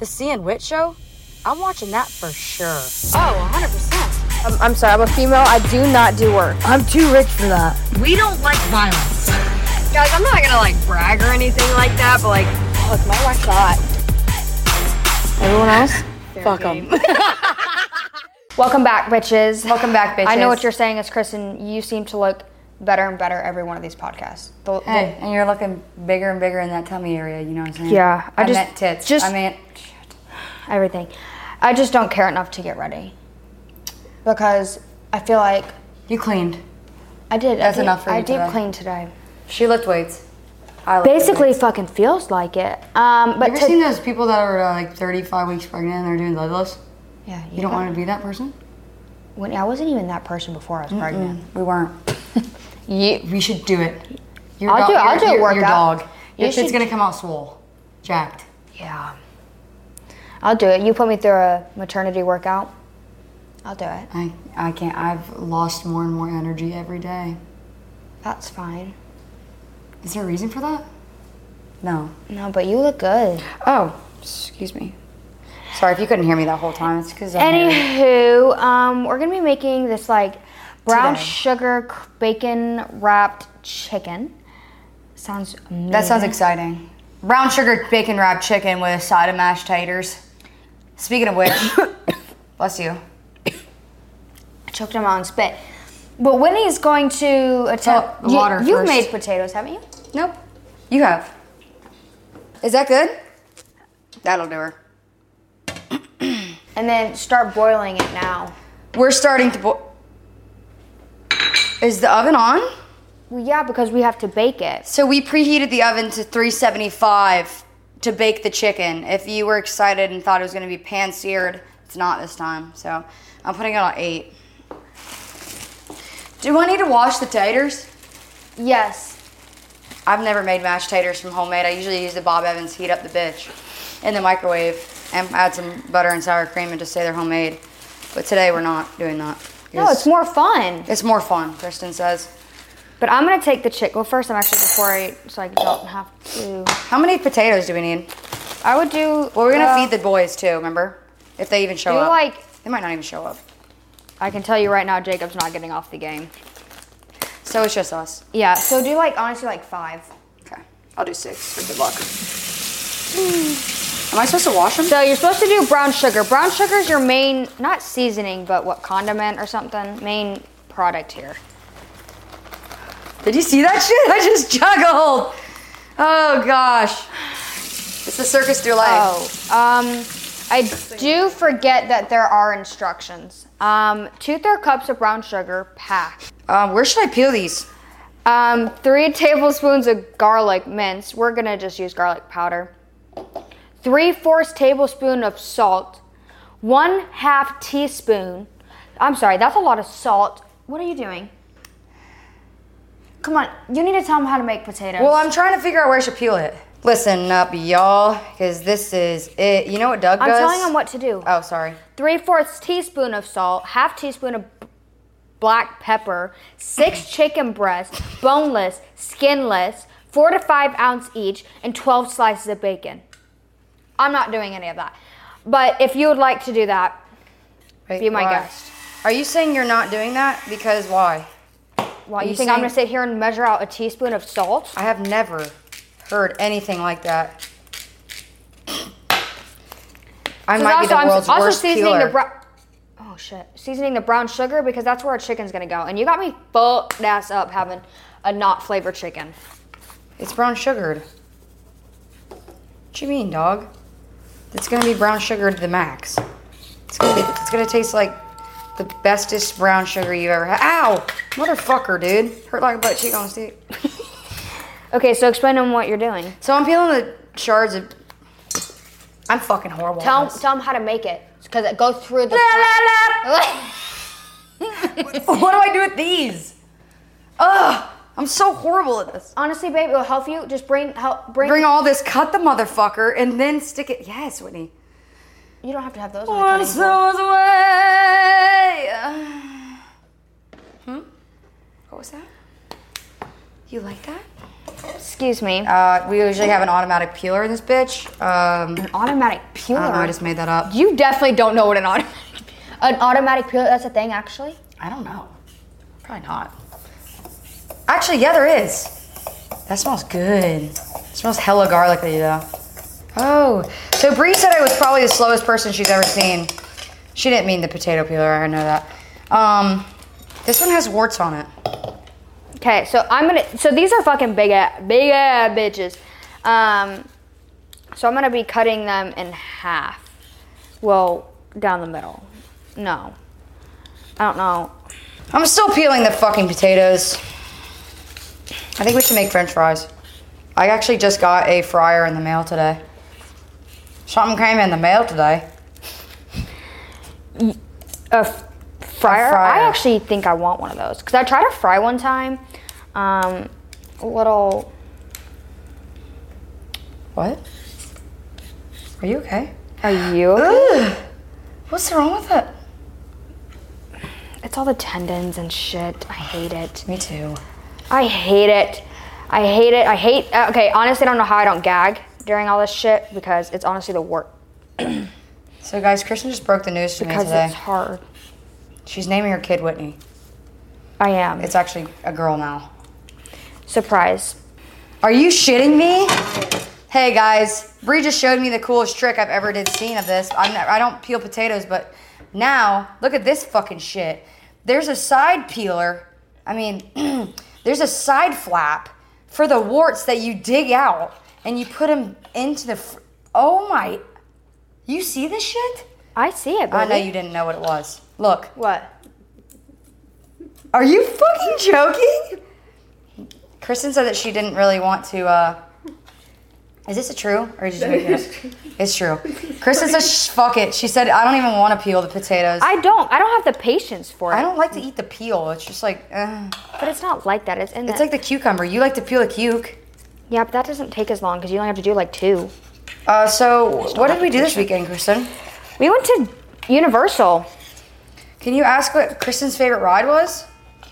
The C and Wit show? I'm watching that for sure. Oh, 100%. I'm sorry, I'm a female. I do not do work. I'm too rich for that. We don't like violence. Guys, I'm not gonna like brag or anything like that, but like, Look, my wife's hot. Everyone else? Fuck them. Welcome back, bitches. Welcome back, bitches. I know what you're saying is, Kristen, you seem to look better and better every one of these podcasts. Hey, and you're looking bigger and bigger in that tummy area, you know what I'm saying? Yeah. I meant tits. I meant... Everything. I just don't care enough to get ready. Because I feel like... You cleaned. I did. That's enough for you I today. did clean today. She lift weights. I lift Basically, weights. fucking feels like it. But You ever seen those people that are like 35 weeks pregnant and they're doing deadlifts? Yeah. You don't want to be that person? I wasn't even that person before I was pregnant. We weren't. We should do it. I'll do a workout. Your dog. Your You shit's should- gonna come out swole. Jacked. Yeah. I'll do it. You put me through a maternity workout. I'll do it. I can't. I've lost more and more energy every day. That's fine. Is there a reason for that? No. No, but you look good. Oh, excuse me. Sorry if you couldn't hear me that whole time. It's because Anywho, we're gonna be making this like brown Today. sugar bacon wrapped chicken. Sounds amazing. That sounds exciting. Brown sugar bacon wrapped chicken with a side of mashed taters. Speaking of which, bless you. I choked him out and spit. But Whitney's going to attempt. the water You've first. made potatoes, haven't you? Nope. You have. Is that good? That'll do her. And then start boiling it now. We're starting to boil. Is the oven on? Well, yeah, because we have to bake it. So we preheated the oven to 375 to bake the chicken. If you were excited and thought it was going to be pan-seared, it's not this time. So I'm putting it on 8. Do I need to wash the taters? Yes. I've never made mashed taters from homemade. I usually use the Bob Evans heat up the bitch in the microwave and add some butter and sour cream and just say they're homemade. But today we're not doing that. No, it's more fun. It's more fun, Kristen says. But I'm gonna take the chicken. Well, first I'm actually so I don't have to. How many potatoes do we need? I would do. Well, we're gonna feed the boys too, remember? If they even show Do up. like. They might not even show up. I can tell you right now, Jacob's not getting off the game. So it's just us. Yeah. So do like honestly like 5. Okay. I'll do 6 for good luck. Am I supposed to wash them? So you're supposed to do brown sugar. Brown sugar is your main, not seasoning, but what, condiment or something? Main product here. Did you see that shit? I just juggled. Oh gosh. It's the circus through life. I do forget that there are instructions. 2/3 cups of brown sugar, packed. Where should I peel these? 3 tablespoons of garlic minced. We're gonna just use garlic powder. 3/4 tablespoon of salt. 1/2 teaspoon. I'm sorry, that's a lot of salt. What are you doing? Come on, you need to tell them how to make potatoes. Well, I'm trying to figure out where I should peel it. Listen up, y'all, because this is it. You know what Doug does? I'm telling them what to do. Oh, sorry. 3/4 teaspoon of salt, 1/2 teaspoon of black pepper, 6 chicken breasts, boneless, skinless, 4 to 5 ounce each, and 12 slices of bacon. I'm not doing any of that. But if you would like to do that, be my guest. Are you saying you're not doing that? Because why? Why, you think I'm going to sit here and measure out a teaspoon of salt? I have never heard anything like that. I might be the world's worst peeler. Oh shit! Seasoning the brown sugar because that's where our chicken's gonna go. And you got me fucked ass up having a not flavored chicken. It's brown sugared. What you mean, dog? It's gonna be brown sugar to the max. It's gonna taste like the bestest brown sugar you ever had. Ow! Motherfucker, dude. Hurt like a butt cheek on a stick. Okay, so explain to them what you're doing. So I'm peeling the shards of... I'm fucking horrible at Tell this. them how to make it. Because it goes through the... What do I do with these? Ugh! I'm so horrible at this. Honestly, babe, it'll help you. Just bring all this, cut the motherfucker, and then stick it... Yes, Whitney. You don't have to have those. One soul's away. What was that? You like that? Excuse me. We usually have an automatic peeler in this bitch. An automatic peeler? I don't know, I just made that up. You definitely don't know what an automatic peeler, that's a thing, actually? I don't know. Probably not. Actually, yeah, there is. That smells good. It smells hella garlicky, though. Oh, so Bree said I was probably the slowest person she's ever seen. She didn't mean the potato peeler, I know that. This one has warts on it. Okay, so so these are fucking big ass bitches. So I'm gonna be cutting them in half. Well, down the middle. No. I don't know. I'm still peeling the fucking potatoes. I think we should make French fries. I actually just got a fryer in the mail today. Something came in the mail today. A fryer? I actually think I want one of those. Because I tried to fry one time. A little... What? Are you okay? Are you okay? Ugh. What's wrong with it? It's all the tendons and shit. I hate it. Me too. I hate it. I hate it. Okay, honestly, I don't know how I don't gag during all this shit because it's honestly the worst. So guys, Kristen just broke the news to me today. Because it's hard. She's naming her kid Whitney. I am. It's actually a girl now. Surprise. Are you shitting me? Hey guys, Bree just showed me the coolest trick I've ever seen of this. I don't peel potatoes, but now, look at this fucking shit. There's a side peeler. I mean, there's a side flap for the warts that you dig out and you put them into the... Oh my... You see this shit? I see it, baby. I know you didn't know what it was. Look. What? Are you fucking joking? Kristen said that she didn't really want to, Is this true? Or did you make it up? It's true. Kristen says, fuck it. She said, I don't even want to peel the potatoes. I don't have the patience for it. I don't like to eat the peel. It's just like, But it's not like that. It's like the cucumber. You like to peel a cuke. Yeah, but that doesn't take as long because you only have to do like 2. So what did we do this weekend, Kristen? We went to Universal. Can you ask what Kristen's favorite ride was?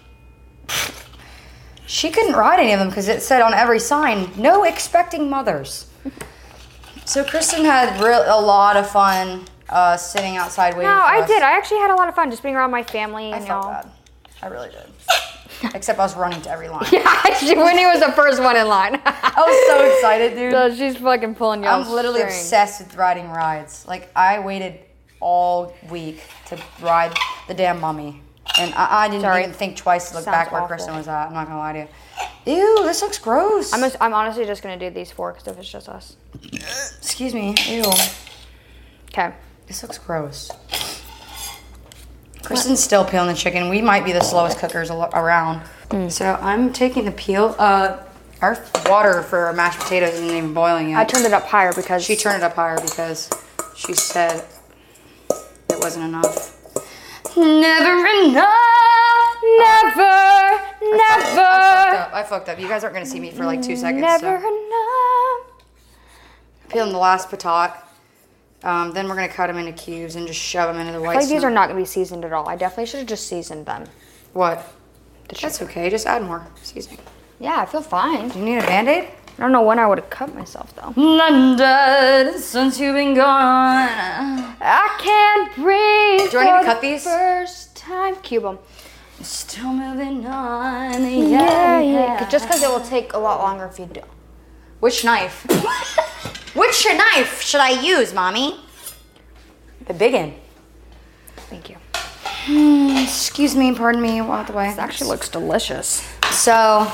She couldn't ride any of them because it said on every sign, no expecting mothers. So Kristen had a lot of fun sitting outside waiting for us. No, I did. I actually had a lot of fun just being around my family. I felt bad. I really did. Except I was running to every line. Yeah, Whitney was the first one in line. I was so excited, dude. So she's fucking pulling you on I'm literally string. obsessed with riding rides. Like, I waited all week to ride the damn Mummy. And I didn't even think twice to look Sounds back where awful. Kristen was at. I'm not going to lie to you. Ew, this looks gross. I'm honestly just going to do these 4 because if it's just us. Excuse me. Ew. Okay. This looks gross. Kristen's still peeling the chicken. We might be the slowest cookers around. So I'm taking the peel. Our water for our mashed potatoes isn't even boiling yet. I turned it up higher because... She turned it up higher because she said it wasn't enough. Never enough. Never. I fucked up. You guys aren't going to see me for like 2 seconds. Never So. enough. Peeling the last patat. Then we're going to cut them into cubes and just shove them into the white Like these smoke. are not going to be seasoned at all. I definitely should have just seasoned them. What? That's okay. Just add more seasoning. Yeah, I feel fine. Do you need a Band-Aid? I don't know when I would have cut myself though. London, since you've been gone. I can't breathe. Do I need to for cut the these? First time. Cube them. Still moving on. Yeah. Just because it will take a lot longer if you do. Which knife? Which knife should I use, Mommy? The big one. Thank you. Excuse me, pardon me, walk the way. This actually looks delicious. So,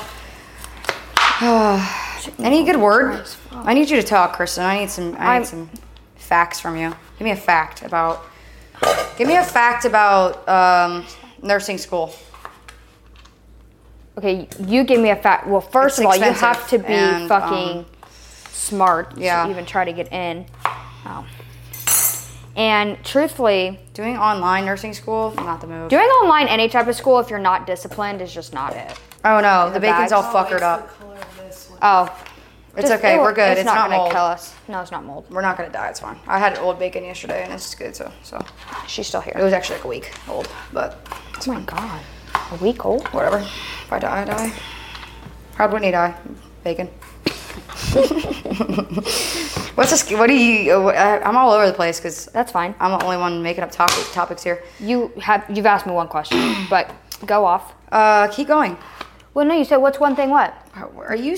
any good word? I need you to talk, Kristen. I need some facts from you. Give me a fact about nursing school. Okay, you give me a fact. Well, first It's of all, you expensive have to be and, fucking smart yeah. to even try to get in. Oh. And truthfully, Doing online nursing school, not the move. doing online any type of school if you're not disciplined is just not it. Oh no, the bacon's bags? all fuckered up. Oh. It's okay, we're good. It's not gonna mold. kill us. No, it's not mold. We're not gonna die. It's fine. I had old bacon yesterday, and it's good. So She's still it here. was actually like a week old, but Oh my god. A week old? whatever. If I die, I die. How'd Whitney die? Bacon. What's this? What do you? I'm all over the place because That's fine. I'm the only one making up topics here. You've asked me one question, but go off. Keep going. Well, no, you said what's one thing what? Are you?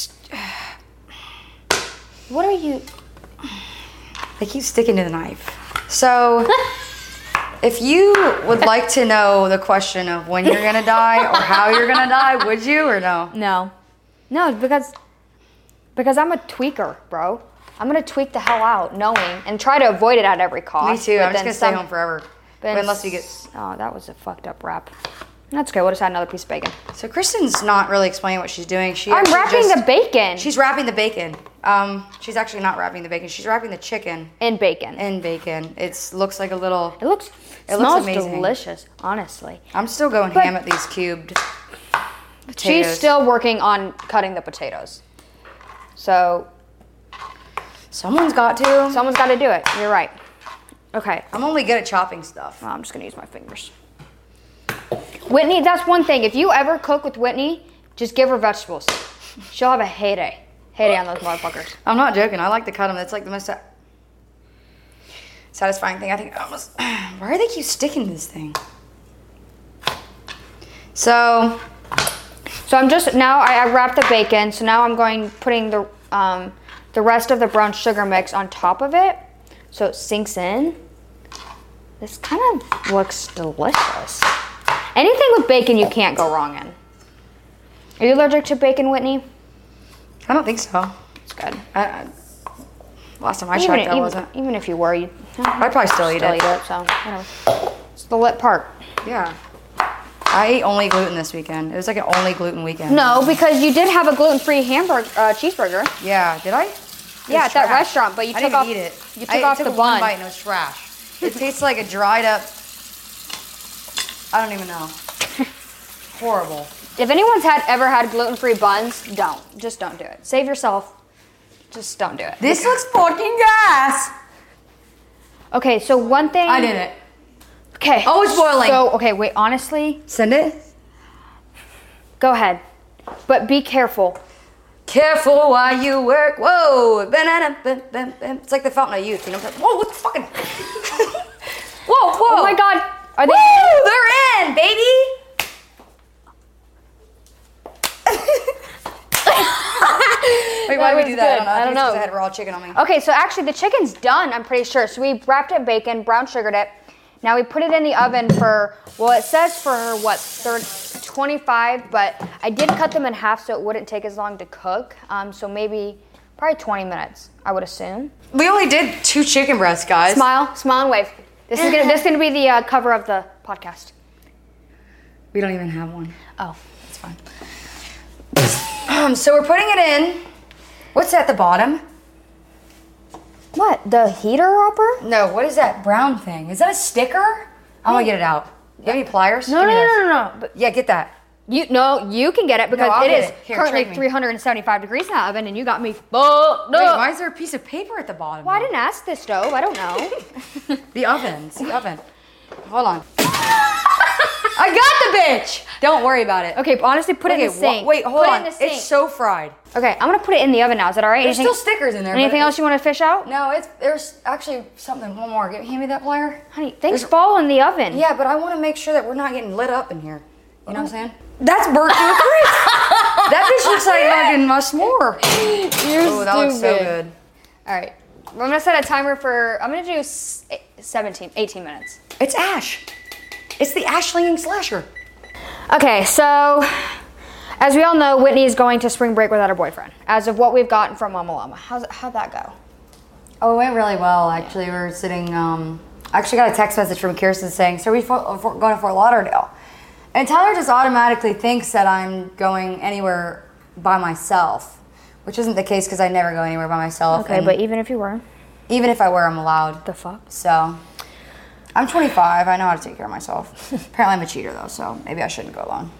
What are you? They keep sticking to the knife. So, if you would like to know the question of when you're gonna die or how you're gonna die, would you or no? No, because I'm a tweaker, bro. I'm gonna tweak the hell out, knowing and try to avoid it at every cost. Me too. but I'm just then gonna stay home forever. Unless you get. Oh, that was a fucked up wrap. That's okay. We'll just add another piece of bacon. So Kristen's not really explaining what she's doing. I'm wrapping the bacon. She's wrapping the bacon. She's actually not wrapping the bacon. She's wrapping the chicken in bacon. in bacon. It looks like a little. It smells amazing. delicious, honestly. I'm still going ham at these cubed potatoes. She's still working on cutting the potatoes. So Someone's got to. someone's got to do it. You're right. Okay. I'm only good at chopping stuff. Well, I'm just gonna use my fingers. Whitney, that's one thing. If you ever cook with Whitney, just give her vegetables. She'll have a heyday on those motherfuckers. I'm not joking. I like to cut them. That's like the most satisfying thing. I think almost. Why do they keep sticking to this thing? So I'm just now I wrapped the bacon. So now I'm putting the rest of the brown sugar mix on top of it, so it sinks in. This kind of looks delicious. Anything with bacon you can't go wrong in. Are you allergic to bacon, Whitney? I don't think so. It's good. Last time I checked, I wasn't. Even if you were, you'd I'd probably still eat it. So whatever. It's the lit part. Yeah. I ate only gluten this weekend. It was like an only gluten weekend. No, because you did have a gluten-free cheeseburger. Yeah, did I? Yeah, at that restaurant, but you I took didn't off. even eat it. You took off the one bun. bite and it was trash. It tastes like a dried up. I don't even know. Horrible. If anyone's ever had gluten-free buns, just don't do it. Save yourself. Just don't do it. This looks fucking gas. Okay, so one thing. I did it. Okay. Oh, it's boiling. So okay, wait. Honestly, Send it. go ahead, but be careful. Careful while you work. Whoa. It's like the fountain of youth. You know what I'm saying? Whoa, what the fucking. Whoa, whoa. Oh my God, are they? Woo, they're in, baby. Wait, why That did we was do that? good. I don't know. I don't Because I know. had raw chicken on me. Okay, so actually the chicken's done. I'm pretty sure. So we wrapped it in bacon, brown sugared it. Now we put it in the oven for, well, it says for what, 25, but I did cut them in half so it wouldn't take as long to cook. So probably 20 minutes, I would assume. We only did 2 chicken breasts, guys. Smile and wave. This is gonna be the cover of the podcast. We don't even have one. Oh, It's fine. So we're putting it in. What's at the bottom? what? The heater upper? No, what is that brown thing? Is that a sticker? I'm gonna get it out. You have any pliers? No, Give me this. no. But Yeah, get that. you can get it because No, I'll it get is it. Here, currently trade me. 375 degrees in the oven, and you got me. Wait, why is there a piece of paper at the bottom? Well, I didn't ask this stove. I don't know. The oven. The oven. Hold on. I got the bitch. Don't worry about it. Okay, but honestly, put it in the Okay, sink. wait, hold put on. It in the sink. It's so fried. Okay, I'm gonna put it in the oven now. Is that all right? There's still stickers in there. but Anything else you want to fish out? No, there's actually something. One more. Hand me that plier. Honey, things fall in the oven. Yeah, but I want to make sure that we're not getting lit up in here. You know what I'm saying? That's burnt to a crisp. That bitch looks like fucking my s'more. You're Oh, that looks so good. All right, I'm gonna set a timer for. I'm gonna do 18 minutes. It's Ash. It's the Ashlinging slasher. Okay, so as we all know, Whitney is going to spring break without her boyfriend. As of what we've gotten from Mama Llama, how'd that go? Oh, it went really well. Actually, we were sitting. I actually got a text message from Kirsten saying, "So we're going to Fort Lauderdale," and Tyler just automatically thinks that I'm going anywhere by myself, which isn't the case because I never go anywhere by myself. Okay, and but even if you were, even if I were, I'm allowed. the fuck? So, I'm 25. I know how to take care of myself. Apparently, I'm a cheater though, so maybe I shouldn't go alone.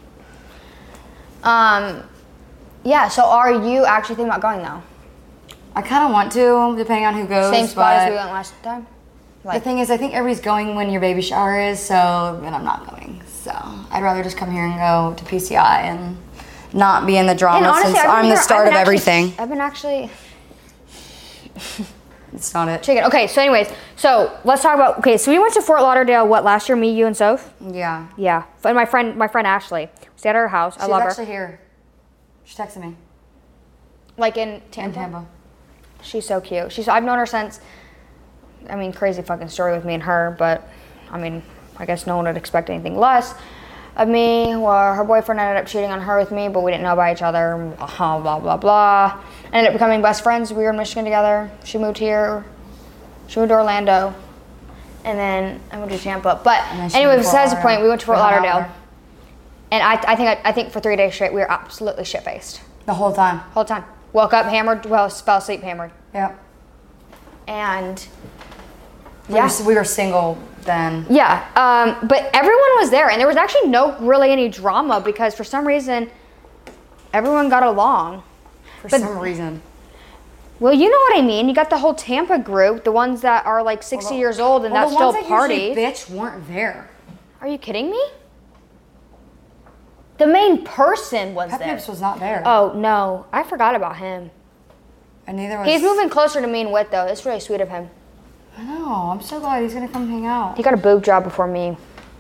Yeah. So are you actually thinking about going though? I kind of want to, depending on who goes. Same spot as but we went last time. The thing is, I think everybody's going when your baby shower is, so then I'm not going. So I'd rather just come here and go to PCI and not be in the drama And honestly, since I'm the start of everything. I've been actually It's not it. chicken. Okay, so anyways, so let's talk about. Okay, so we went to Fort Lauderdale. What last year? Me, you, and Soph. Yeah. Yeah, and my friend Ashley. We stayed at her house. I She's love actually her. here. She texted me. Like in Tampa. In Tampa. She's so cute. I've known her since. I mean, crazy fucking story with me and her, but I mean, I guess no one would expect anything less of me. Well, her boyfriend ended up cheating on her with me, but we didn't know about each other. Blah blah blah blah. Ended up becoming best friends. We were in Michigan together. She moved here. She moved to Orlando, and then I moved to Tampa. But anyway, besides the point, we went to Fort Lauderdale, and I think for 3 days straight we were absolutely shit faced. The whole time. Whole time. Woke up hammered. Well, fell asleep hammered. Yeah. And We were single then. yeah, but everyone was there, and there was actually no really any drama because for some reason everyone got along. For some reason. Well, you know what I mean. You got the whole Tampa group, the ones that are like 60 years old and that still party. The ones that usually bitch weren't there. Are you kidding me? The main person was Pep there. Nips was not there. Oh no, I forgot about him. And neither was... He's moving closer to me and Wit though. It's really sweet of him. I know. I'm so glad he's going to come hang out. He got a boob job before me.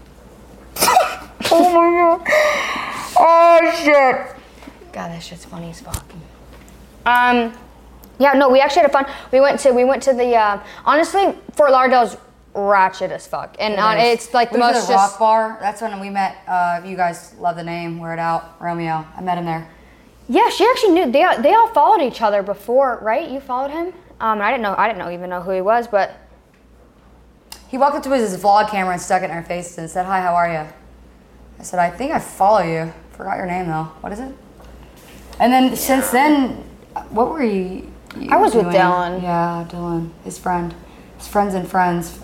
Oh my god. Oh shit. God, that shit's funny as fuck. Yeah, no, we actually had fun. We went to the honestly, Fort Lauderdale's ratchet as fuck, and it's like the we most went to the Rock Bar. That's when we met. You guys love the name. Wear It Out, Romeo. I met him there. Yeah, she actually knew. They all followed each other before, right? You followed him. I didn't even know who he was, but he walked up to his vlog camera and stuck it in her face and said, "Hi, how are you?" I said, "I think I follow you. Forgot your name though. What is it?" And then since then, what were you I was doing? with Dylan. Yeah, Dylan, his friends and friends.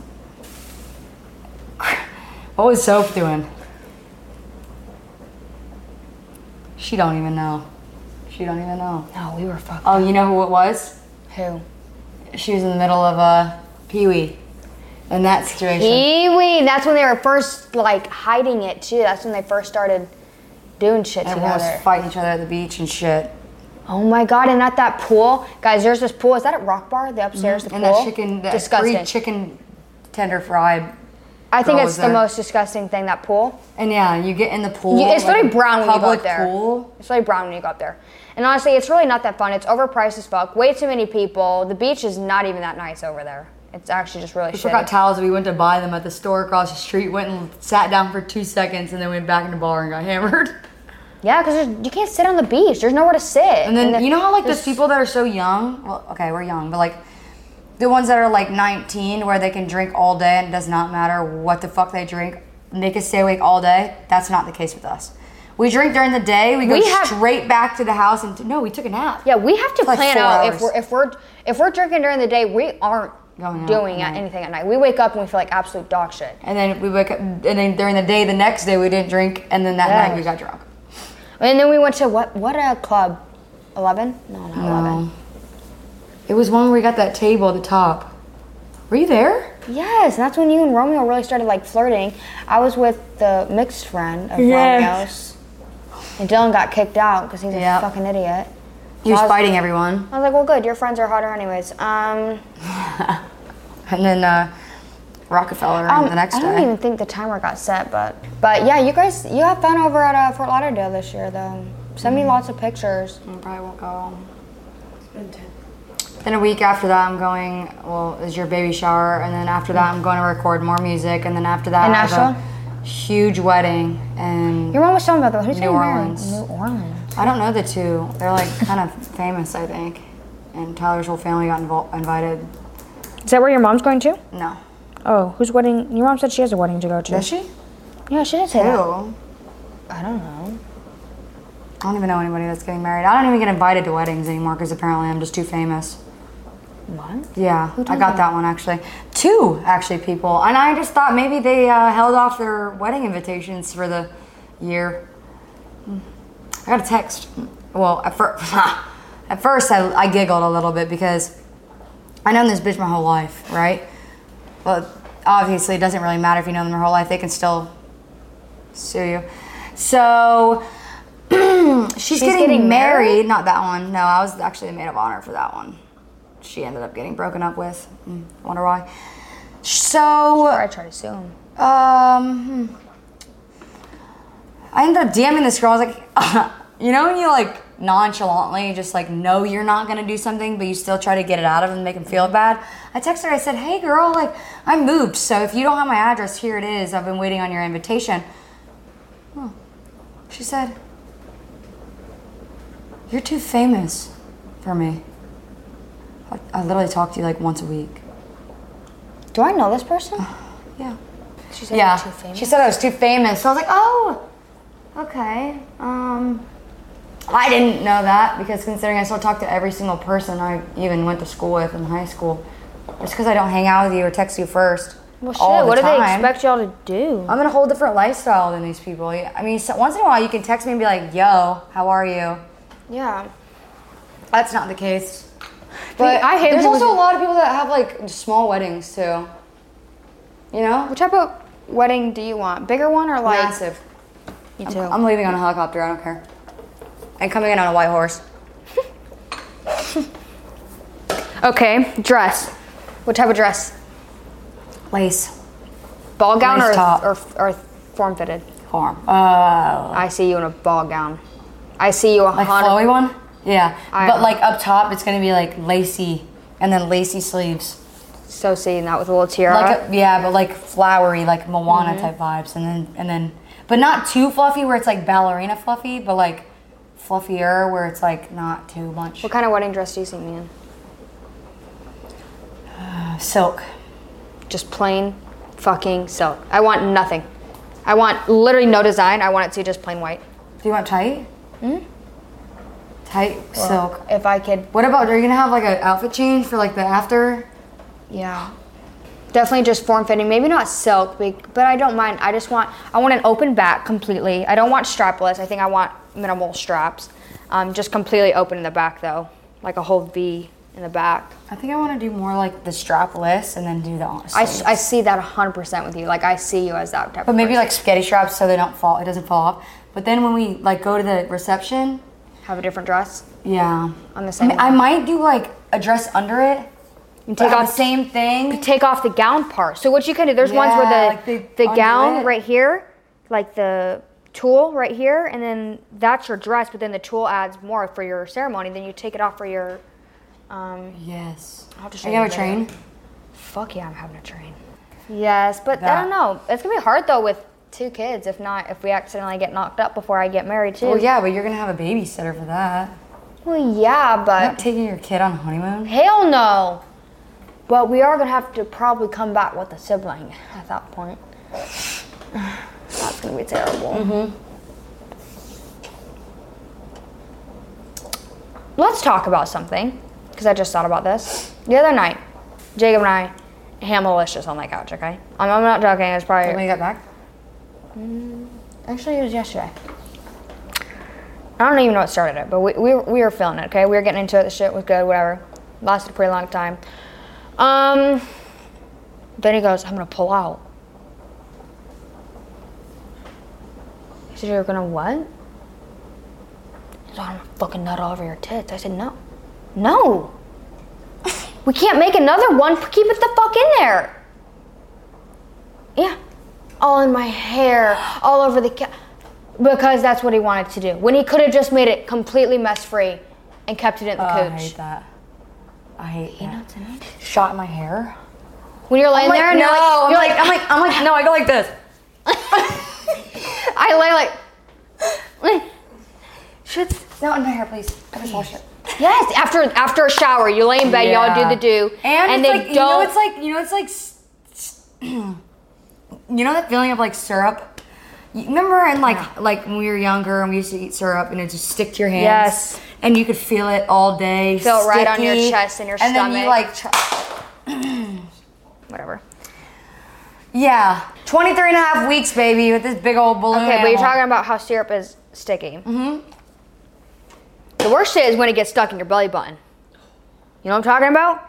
What was Soph doing? She don't even know. no, we were fucked. Oh, you know who it was? Who? She was in the middle of Pee-wee in that situation. Pee-wee. That's when they were first like hiding it too. That's when they first started doing shit Everyone together. was fighting each other at the beach and shit. Oh my god! And at that pool, guys, there's this pool. Is that at Rock Bar? The upstairs, the And pool. that disgusting. free chicken tender fried. I think girl it's was the there. most disgusting thing. That pool. And yeah, you get in the pool. It's like really a brown when you go public up there. pool. It's really brown when you go up there. And honestly, it's really not that fun. It's overpriced as fuck. Way too many people. The beach is not even that nice over there. It's actually just really We shitty. forgot towels. We went to buy them at the store across the street. Went and sat down for 2 seconds, and then went back in the bar and got hammered. Yeah, because you can't sit on the beach. There's nowhere to sit. And then you know how like there's those people that are so young. Well, okay, we're young, but like the ones that are like 19, where they can drink all day and it does not matter what the fuck they drink, and they can stay awake all day. That's not the case with us. We drink during the day. We go straight back to the house and no, we took a nap. Yeah, we have to like plan 4 out hours. if we're drinking during the day, we aren't Going out doing at night. anything at night. We wake up and we feel like absolute dog shit. And then we wake up, and then during the day, the next day we didn't drink, and then that night we got drunk. And then we went to what club? 11? No, not 11. It was one where we got that table at the top. Were you there? Yes, and that's when you and Romeo really started like flirting. I was with the mixed friend of Romeo's, and Dylan got kicked out because he's a fucking idiot. He was fighting everyone. I was like, well, good, your friends are hotter anyways. And then Rockefeller the next day. I don't even think the timer got set, but yeah, you have fun over at Fort Lauderdale this year though. Send me lots of pictures. I probably won't go. Then a week after that, I'm going. Well, is your baby shower, and then after that, I'm going to record more music, and then after that, In I have Nashville? a huge wedding in Your mom was telling me about that. Who's New getting married? Orleans. New Orleans. I don't know the two. They're like kind of famous, I think. And Tyler's whole family got invited. Is that where your mom's going to? No. Oh, whose wedding? Your mom said she has a wedding to go to. Does she? Yeah, she did say that. Who? I don't know. I don't even know anybody that's getting married. I don't even get invited to weddings anymore because apparently I'm just too famous. What? Yeah, I got that one actually. 2 actually people, and I just thought maybe they held off their wedding invitations for the year. I got a text. Well, at first I giggled a little bit because I known this bitch my whole life, right? Well, obviously it doesn't really matter if you know them their whole life; they can still sue you. So She's getting married. Not that one. No, I was actually the maid of honor for that one. She ended up getting broken up with. Wonder why. So I tried to sue him. I ended up DMing this girl. I was like, you know when you like nonchalantly just like know you're not gonna do something, but you still try to get it out of them and make them feel bad. I texted her. I said, hey girl, like I moved, so if you don't have my address, here it is. I've been waiting on your invitation. Oh. She said, you're too famous for me. I literally talk to you like once a week. Do I know this person? Yeah. She said you're too famous. She said I was too famous. So I was like, oh, okay. I didn't know that because considering I still talk to every single person I even went to school with in high school. Just because I don't hang out with you or text you first. Well, shit, all the what do they time. expect y'all to do? I'm in a whole different lifestyle than these people. I mean, so once in a while you can text me and be like, yo, how are you? Yeah. That's not the case. But I hate there's people also who- a lot of people that have like small weddings too. You know? What type of wedding do you want? Bigger one or like? Massive. Me too. I'm leaving on a helicopter, I don't care. And coming in on a white horse. Okay, dress. What type of dress? Lace. Ball gown Lace or, top. or form fitted? Form. I see you in a ball gown. I see you Like 100. flowy one? Yeah. I- But like up top, it's gonna be like lacy and then lacy sleeves. So seeing that with a little tiara. Like but like flowery, like Moana type vibes. And then, but not too fluffy where it's like ballerina fluffy, but like fluffier where it's like not too much. What kind of wedding dress do you see me in? Silk. Just plain fucking silk. I want nothing. I want literally no design. I want it to be just plain white. Do you want tight? Tight silk. If I could, What about, are you gonna have like an outfit change for like the after? yeah. Definitely just form fitting. Maybe not silk, but I don't mind. I want an open back completely. I don't want strapless. I think I want minimal straps. Just completely open in the back though. Like a whole V in the back. I think I want to do more like the strapless and then do the I sleeves. see that 100% with you. Like I see you as that type But of maybe person. like spaghetti straps so they don't fall, it doesn't fall off. But then when we like go to the reception, Have a different dress yeah. on the same I might do like a dress under it. You Take take off off the same thing. take off the gown part. So what you can do, there's ones where Yeah, like the undo gown it. right here, like the tulle right here, and then that's your dress, but then the tulle adds more for your ceremony. Then you take it off for your, Yes. I'll have to show Are you you have a later. train? Fuck yeah, I'm having a train. Yes, but I That- don't know. It's gonna be hard though with 2 kids. If we accidentally get knocked up before I get married too. Well, yeah, but you're gonna have a babysitter for that. Well, yeah, You're but not taking your kid on honeymoon. hell no. But we are gonna have to probably come back with a sibling at that point. That's gonna be terrible. Let's talk about something, because I just thought about this. The other night, Jacob and I ham-alicious on the couch, okay? I'm not joking, it's When probably... you got back? Actually, it was yesterday. I don't even know what started it, but we were feeling it, okay? We were getting into it, the shit was good, whatever. Lasted a pretty long time. Then he goes, I'm gonna pull out. He said, you're gonna what? He said, I'm gonna fucking nut all over your tits. I said, no. No! We can't make another one. Keep it the fuck in there. Yeah. All in my hair, all over the because that's what he wanted to do. When he could have just made it completely mess-free and kept it in the I cooch. hate that. I hate that. Nuts in it. Shot in my hair. When you're laying there and no, you're like, no, I go like this. I lay like, Shit's not in my hair, please. I just wash it. yes, after a shower, you lay in bed, y'all do the do. And they it's like, don't. you know that feeling of like syrup? You remember in like when we were younger and we used to eat syrup and it just stick to your hands? Yes. And you could feel it all day. Feel it right on your sticky, chest and your and then you stomach. like, Whatever. yeah, 23 and a half weeks, baby, with this big old balloon Okay, but you're animal. talking about how syrup is sticky. Mm-hmm. The worst shit is when it gets stuck in your belly button. You know what I'm talking about?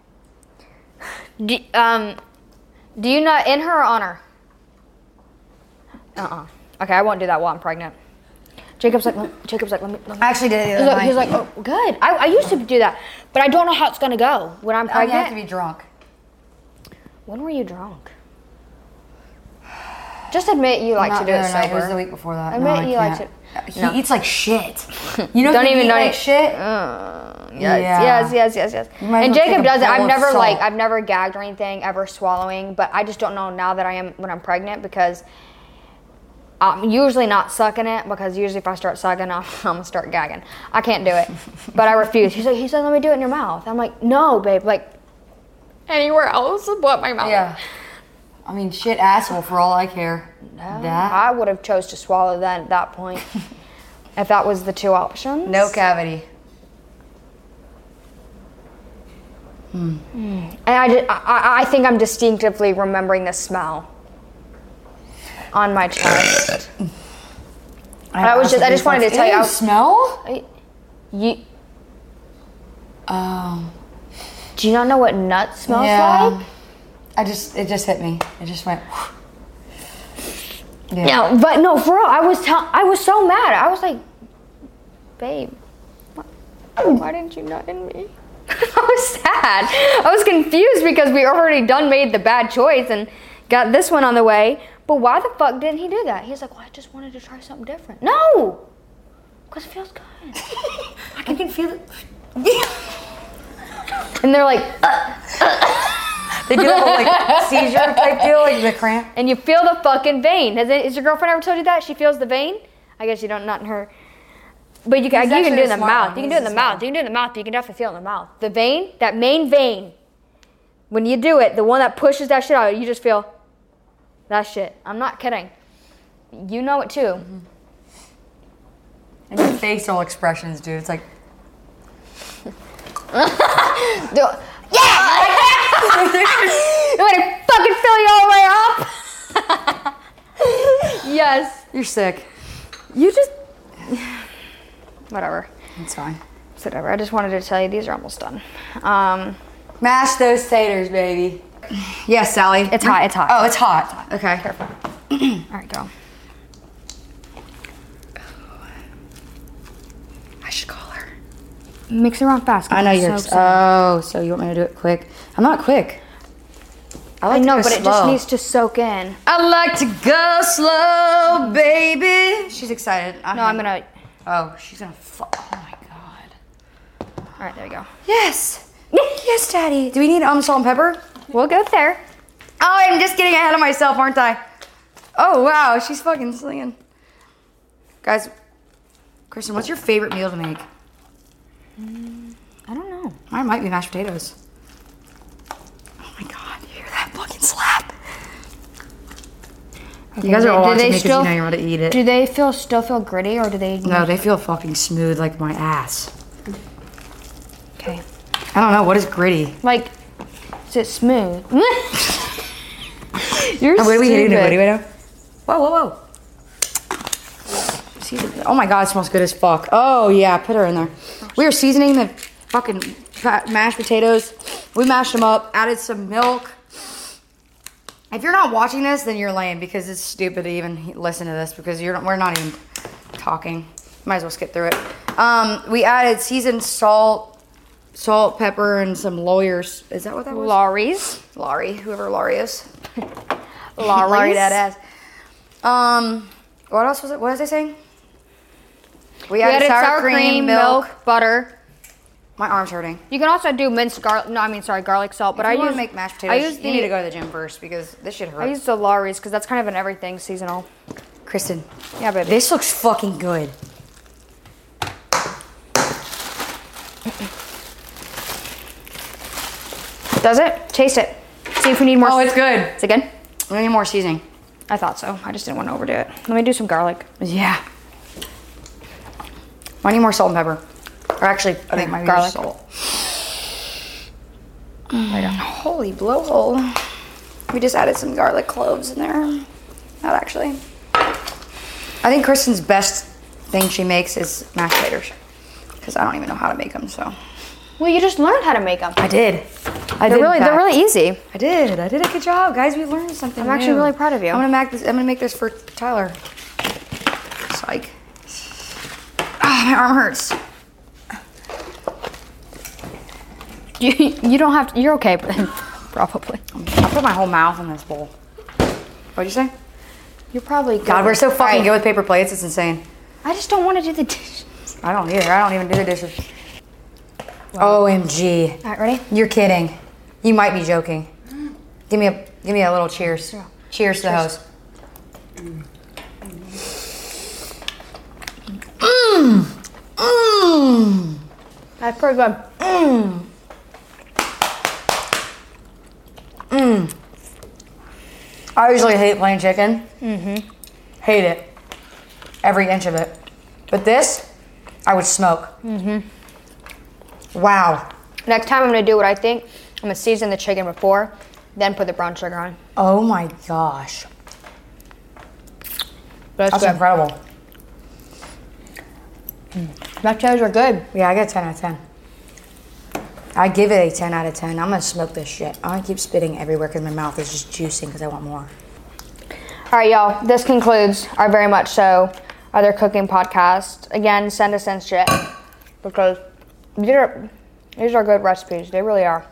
Do you not in her or on her? Okay, I won't do that while I'm pregnant. Jacob's like, let me. I actually did it the other night. He's like, oh, good. I used to do that, but I don't know how it's gonna go when I'm You pregnant. have to be drunk. When were you drunk? Just admit you like to do it It was sober. the week before that. Admit No, I you like can't. to. He eats like shit. You know, Don't if you even eat know like it. shit. Yes. You might And as well Jacob take a does it. bowl of salt. I've never gagged or anything, ever swallowing, but I just don't know now that I am when I'm pregnant because I'm usually not sucking it because usually if I start sucking, I'm gonna start gagging. I can't do it, but I refuse. He's like, let me do it in your mouth. I'm like, no, babe, like anywhere else but my mouth. Yeah. I mean, shit asshole for all I care. I would have chose to swallow that at that point if that was the two options. No cavity. And I think I'm distinctively remembering the smell on my chest. I just wanted to tell you. Smell? You Oh. do you not know what nut smells Yeah. like? It just hit me. It just went. Yeah. Yeah, but no, for real, I was so mad. I was like, babe, why didn't you nut in me? I was sad. I was confused because we already made the bad choice and got this one on the way. But why the fuck didn't he do that? He's like, well, I just wanted to try something different. No, because it feels good. I can feel it. And they're like, They do that whole like seizure type deal, like the cramp. and you feel the fucking vein. Has your girlfriend ever told you that? She feels the vein? I guess you don't, not in her. But you can do it in the mouth. You can do it in the mouth. You can do it in the mouth. You can definitely feel it in the mouth. The vein, that main vein, when you do it, the one that pushes that shit out, you just feel that shit. I'm not kidding. You know it too. And your facial expressions, dude. It's like. You want to fucking fill you all the way up? Yes. You're sick. You just. Whatever. It's fine. It's whatever. I just wanted to tell you these are almost done. Mash those taters, baby. Yes, Sally. It's hot. It's hot. Oh, it's hot. Okay. Careful. All right, go. I should call her. Mix it around fast. I know I'm you're. so excited. Oh, so you want me to do it quick? I'm not quick. I like to know, go but it slow. just needs to soak in. I like to go slow, baby. She's excited. No, I'm gonna. Oh, she's gonna. Oh my god. All right, there you go. Yes. Yes, Daddy. Do we need salt and pepper? We'll go there. Oh, I'm just getting ahead of myself, aren't I? Oh wow, she's fucking slinging. Guys, Kristen, what's your favorite meal to make? I don't know. Mine might be mashed potatoes. Oh my god, you hear that fucking slap? Okay, You guys are all do watching they me because still- you know you're about to eat it. Do they still feel gritty, or do they? No, they feel fucking smooth like my ass. Okay. I don't know, what is gritty? Like, is it smooth? You're Oh, what are we hitting? stupid. What do we do? Whoa, whoa, whoa. Oh my god, it smells good as fuck. Oh yeah, put her in there. We are seasoning the fucking mashed potatoes. We mashed them up, added some milk. If you're not watching this, then you're lame because it's stupid to even listen to this because we're not even talking. Might as well skip through it. We added seasoned salt, pepper, and some lawyers. Is that what that was? Laurie, whoever Laurie is. Laurie that ass. What else was it? What was I saying? We added sour cream, milk. butter. My arm's hurting. You can also do minced garlic. No, I mean garlic salt. But If I you want use to make mashed I potatoes. use You need to go to the gym first because this shit I hurts. use the Lawry's because that's kind of an everything seasonal. Kristen, Yeah, baby. this looks fucking good. Does it? Taste it. See if we need more. Oh, it's good. Is it good? We need more seasoning. I thought so. I just didn't want to overdo it. Let me do some garlic. Yeah. I need more salt and pepper. Or actually, I think my garlic. salt. Holy blowhole. We just added some garlic cloves in there. Not actually. I think Kristen's best thing she makes is mashed potatoes. Because I don't even know how to make them, so. Well, you just learned how to make them. I did. They're really easy. I did a good job, guys. We learned something. I'm actually new. really proud of you. I'm gonna make this for Tyler. Psych. My arm hurts. You don't have to. You're okay, probably. I put my whole mouth in this bowl. What'd you say? You're probably good. God, we're so fucking Right. good with paper plates. It's insane. I just don't want to do the dishes. I don't either. I don't even do the dishes. OMG. All right, ready? You're kidding. You might be joking. Give me a little cheers. Cheers to the host. That's pretty good. I usually hate plain chicken. Hate it. Every inch of it. But this, I would smoke. Wow. Next time I'm gonna do what I think. I'm gonna season the chicken before, then put the brown sugar on. Oh my gosh. But That's good. incredible. Mashed potatoes are good. Yeah, I get a 10 out of 10. I give it a 10 out of 10. I'm gonna smoke this shit. I'm gonna keep spitting everywhere because my mouth is just juicing because I want more. All right, y'all. This concludes our Very Much So Other Cooking podcast. Again, send us in shit because these are good recipes. They really are.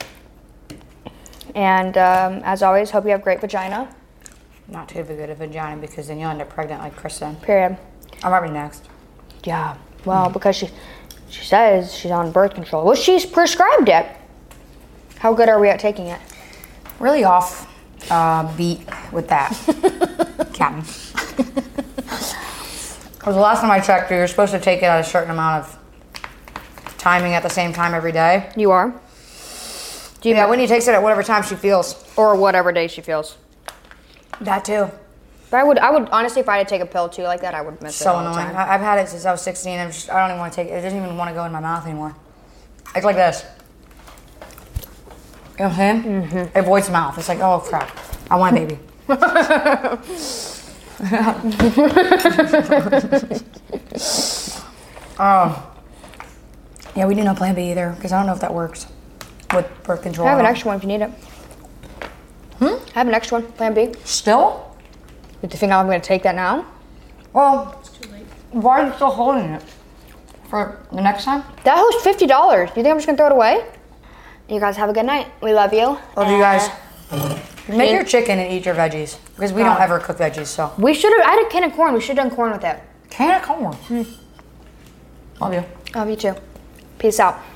And as always, hope you have great vagina. Not too good a vagina because then you'll end up pregnant like Kristen. Period. I might be next. Yeah. Well, because she says she's on birth control. Well, she's prescribed it. How good are we at taking it? Really off beat with that, Captain. Because the last time I checked, you're supposed to take it at a certain amount of timing at the same time every day. You are? Do you Yeah, Whitney takes it at whatever time she feels. or whatever day she feels. That too. But I would honestly, if I had to take a pill too like that, I would miss it So all the annoying. time. I've had it since I was 16. I don't even want to take it. It doesn't even want to go in my mouth anymore. It's like this. You know what I'm saying? It avoids mouth. It's like, oh crap. I want a baby. Yeah, we do no plan B either because I don't know if that works with birth control. I have or an not. extra one if you need it. I have an extra one, plan B. Still? Do you think I'm going to take that now? Well, why are you still holding it? For the next time? That was $50. Do you think I'm just going to throw it away? You guys have a good night. We love you. Love you guys. Make your chicken and eat your veggies because we don't ever cook veggies. So We should have, I had a can of corn. We should have done corn with it. can of corn. Love you. Love you too. Peace out.